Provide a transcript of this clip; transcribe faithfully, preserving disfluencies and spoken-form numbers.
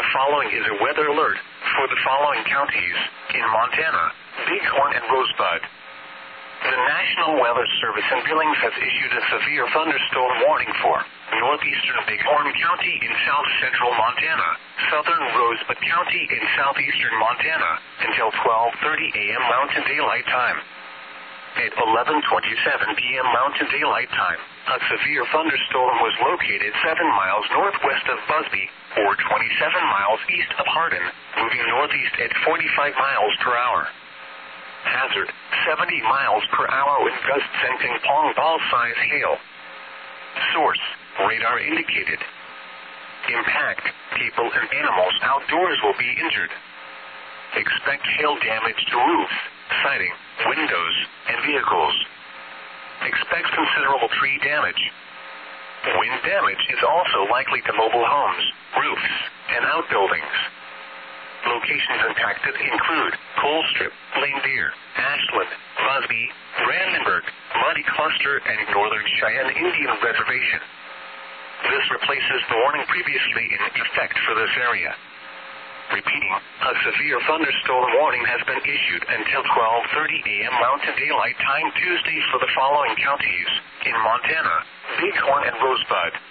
The following is a weather alert for the following counties in Montana: Bighorn and Rosebud. The National Weather Service in Billings has issued a severe thunderstorm warning for northeastern Bighorn County in south central Montana, southern Rosebud County in southeastern Montana, until twelve thirty a.m. Mountain Daylight Time. At eleven twenty-seven p.m. Mountain Daylight Time, a severe thunderstorm was located seven miles northwest of Busby, or twenty-seven miles east of Hardin, moving northeast at forty-five miles per hour. Hazard, seventy miles per hour with gusts sending pong ball-size hail. Source, radar indicated. Impact, people and animals outdoors will be injured. Expect hail damage to roofs, siding, windows, and vehicles. Expect considerable tree damage. Wind damage is also likely to mobile homes, roofs, and outbuildings. Locations impacted include Colstrip, Lane Deer, Ashland, Busby, Brandenburg, Muddy Cluster, and Northern Cheyenne Indian Reservation. This replaces the warning previously in effect for this area. Repeating, a severe thunderstorm warning has been issued until twelve thirty a.m. Mountain Daylight Time Tuesday for the following counties in Montana: Bighorn and Rosebud.